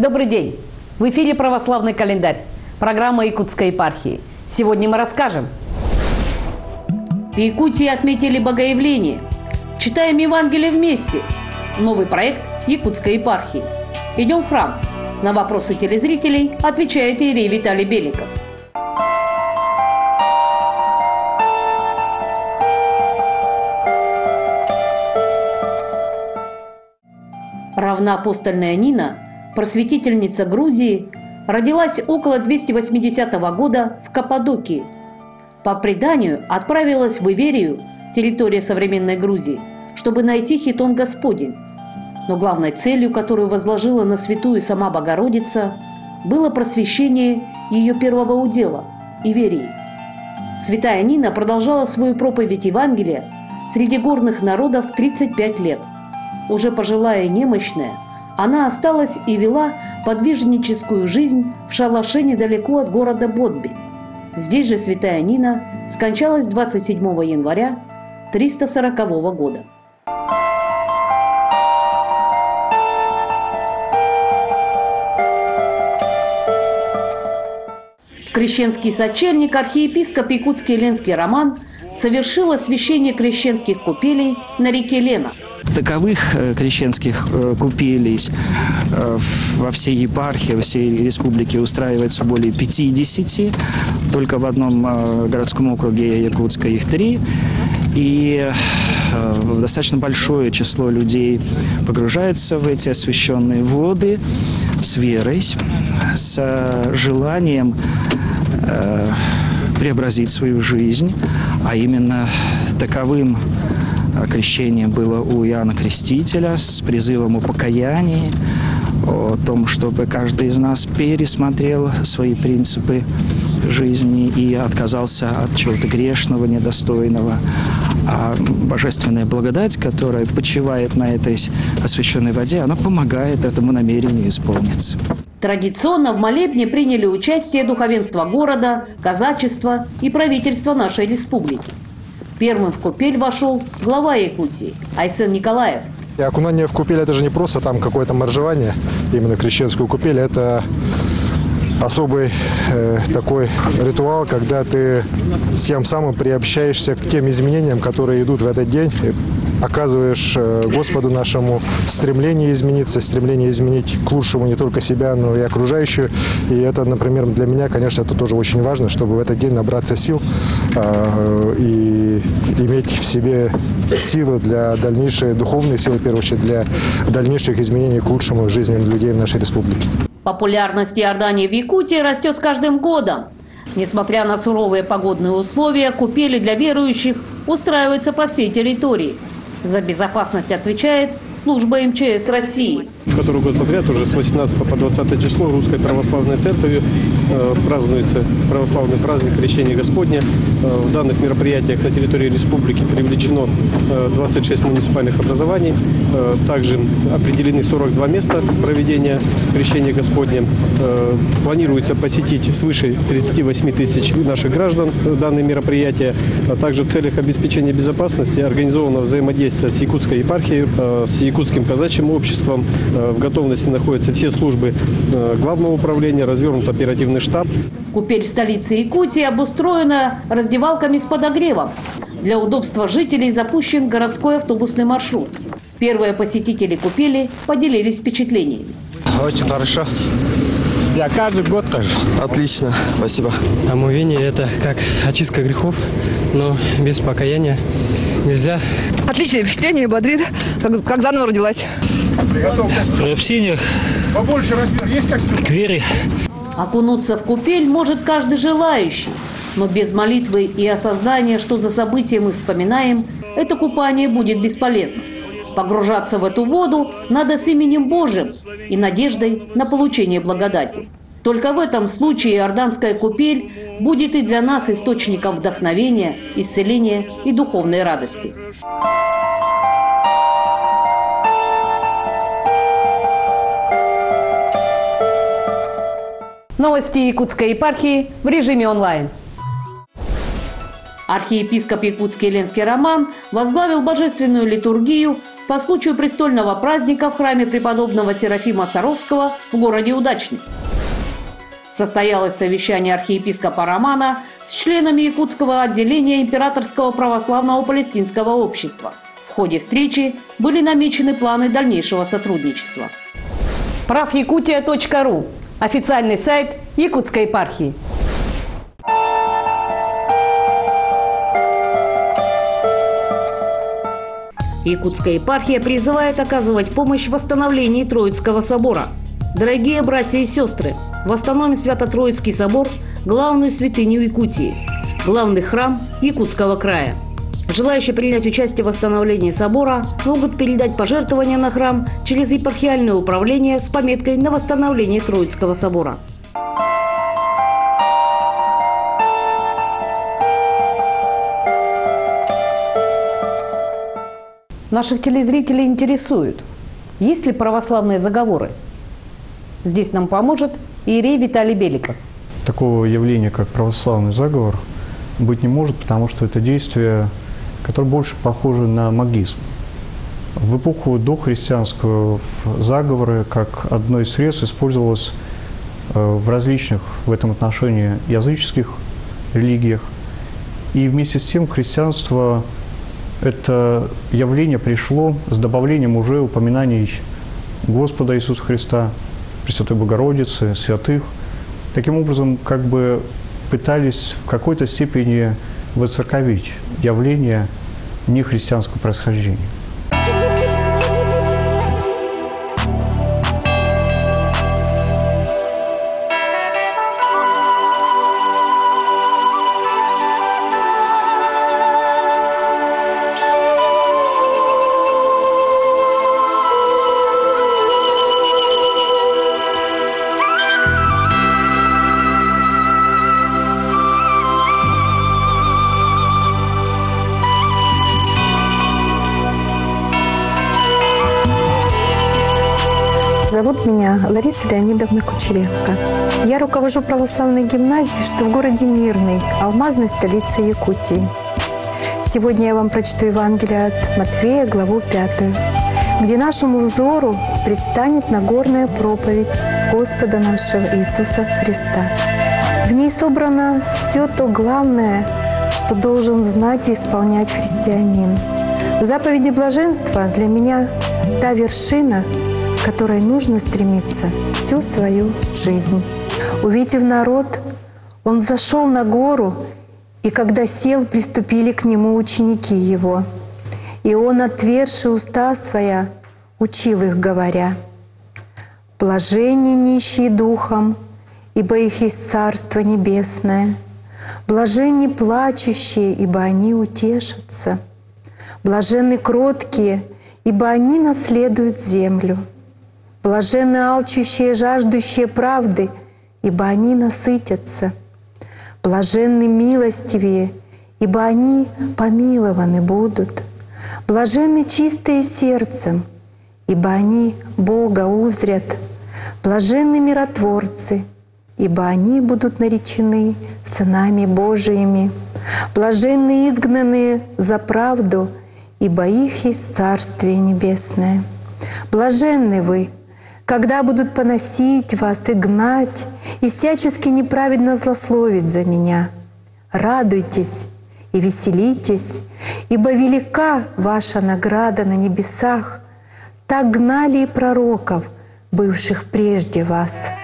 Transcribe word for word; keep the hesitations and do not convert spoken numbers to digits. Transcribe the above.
Добрый день! В эфире «Православный календарь», программа Якутской епархии. Сегодня мы расскажем. В Якутии отметили Богоявление. Читаем Евангелие вместе. Новый проект Якутской епархии. Идем в храм. На вопросы телезрителей отвечает иерей Виталий Беликов. Равноапостольная Нина, просветительница Грузии, родилась около двести восьмидесятого года в Каппадокии. По преданию отправилась в Иверию, территория современной Грузии, чтобы найти хитон Господень. Но главной целью, которую возложила на святую сама Богородица, было просвещение ее первого удела – Иверии. Святая Нина продолжала свою проповедь Евангелия среди горных народов тридцать пять лет. Уже пожилая и немощная, она осталась и вела подвижническую жизнь в шалаше недалеко от города Бодби. Здесь же святая Нина скончалась двадцать седьмого января триста сорокового года. Крещенский сочельник архиепископ Якутский Ленский Роман совершил освящение крещенских купелей на реке Лена. Таковых крещенских купелей во всей епархии, во всей республике устраивается более пятидесяти. Только в одном городском округе Якутска их три. И достаточно большое число людей погружается в эти освященные воды с верой, с желанием преобразить свою жизнь, а именно таковым крещение было у Иоанна Крестителя с призывом о покаянии, о том, чтобы каждый из нас пересмотрел свои принципы жизни и отказался от чего-то грешного, недостойного. А божественная благодать, которая почивает на этой освященной воде, она помогает этому намерению исполниться. Традиционно в молебне приняли участие духовенство города, казачество и правительство нашей республики. Первым в купель вошел глава Якутии Айсен Николаев. И окунание в купель – это же не просто там какое-то моржевание, именно крещенскую купель. Это особый э, такой ритуал, когда ты тем самым приобщаешься к тем изменениям, которые идут в этот день. Оказываешь э, Господу нашему стремление измениться, стремление изменить к лучшему не только себя, но и окружающую. И это, например, для меня, конечно, это тоже очень важно, чтобы в этот день набраться сил э, и иметь в себе силы для дальнейшей, духовные силы, в первую очередь, для дальнейших изменений к лучшему в жизни людей в нашей республике. Популярность Иордании в Якутии растет с каждым годом. Несмотря на суровые погодные условия, купели для верующих устраиваются по всей территории. За безопасность отвечает служба эм че эс России. Который год подряд, уже с восемнадцатого по двадцатое число, Русской Православной Церковью э, празднуется православный праздник Крещения Господня. Э, в данных мероприятиях на территории республики привлечено э, двадцать шесть муниципальных образований. Э, также определены сорок два места проведения Крещения Господня. Э, планируется посетить свыше тридцати восьми тысяч наших граждан данные мероприятия. А также в целях обеспечения безопасности организовано взаимодействие с Якутской епархией, э, с Якутским казачьим обществом. В готовности находятся все службы главного управления, развернут оперативный штаб. Купель в столице Якутии обустроена раздевалками с подогревом. Для удобства жителей запущен городской автобусный маршрут. Первые посетители купели поделились впечатлениями. Очень хорошо. Я каждый год хожу. Отлично, спасибо. Омовение – это как очистка грехов, но без покаяния нельзя. Отличное впечатление, бодрит, как, как заново родилась. Приобщение к вере. Окунуться в купель может каждый желающий. Но без молитвы и осознания, что за события мы вспоминаем, это купание будет бесполезно. Погружаться в эту воду надо с именем Божьим и надеждой на получение благодати. Только в этом случае иорданская купель будет и для нас источником вдохновения, исцеления и духовной радости. Новости Якутской епархии в режиме онлайн. Архиепископ Якутский Ленский Роман возглавил божественную литургию по случаю престольного праздника в храме преподобного Серафима Саровского в городе Удачный. Состоялось совещание архиепископа Романа с членами якутского отделения Императорского православного палестинского общества. В ходе встречи были намечены планы дальнейшего сотрудничества. прав якутия точка ру – официальный сайт Якутской епархии. Якутская епархия призывает оказывать помощь в восстановлении Троицкого собора. Дорогие братья и сестры, восстановим Свято-Троицкий собор, главную святыню Якутии, главный храм Якутского края. Желающие принять участие в восстановлении собора могут передать пожертвования на храм через епархиальное управление с пометкой на восстановление Троицкого собора. Наших телезрителей интересует, есть ли православные заговоры? Здесь нам поможет иерей Виталий Беликов. Такого явления, как православный заговор, быть не может, потому что это действие, которое больше похоже на магизм. В эпоху дохристианского заговоры как одно из средств использовалось в различных в этом отношении языческих религиях. И вместе с тем христианство это явление пришло с добавлением уже упоминаний Господа Иисуса Христа, Пресвятой Богородицы, святых. Таким образом, как бы пытались в какой-то степени воцерковить явление нехристианского происхождения. Зовут меня Лариса Леонидовна Кучеренко. Я руковожу православной гимназией, что в городе Мирный, алмазной столице Якутии. Сегодня я вам прочту Евангелие от Матфея, главу пятую, где нашему взору предстанет Нагорная проповедь Господа нашего Иисуса Христа. В ней собрано все то главное, что должен знать и исполнять христианин. Заповеди блаженства для меня та вершина, к которой нужно стремиться всю свою жизнь. Увидев народ, он зашел на гору, и когда сел, приступили к нему ученики его. И он, отверши уста своя, учил их, говоря: «Блаженны нищие духом, ибо их есть Царство Небесное. Блаженны плачущие, ибо они утешатся. Блаженны кроткие, ибо они наследуют землю. Блаженны алчущие, жаждущие правды, ибо они насытятся. Блаженны милостивые, ибо они помилованы будут. Блаженны чистые сердцем, ибо они Бога узрят. Блаженны миротворцы, ибо они будут наречены сынами Божиими. Блаженны изгнанные за правду, ибо их есть Царствие Небесное. Блаженны вы, когда будут поносить вас и гнать, и всячески неправедно злословить за Меня. Радуйтесь и веселитесь, ибо велика ваша награда на небесах. Так гнали и пророков, бывших прежде вас».